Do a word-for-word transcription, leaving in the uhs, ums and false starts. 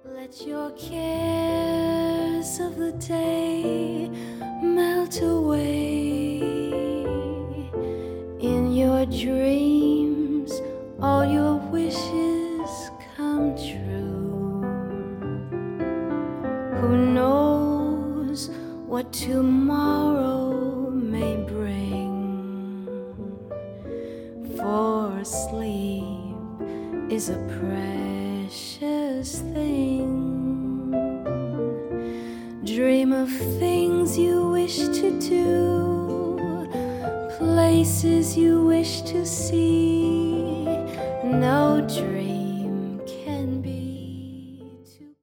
Let your cares of the day melt away. In your dreams, all your wishes come true. Who knows what tomorrow may bring? For sleep is a precious thing. Dream of things you wish to do, places you wish to see. No dream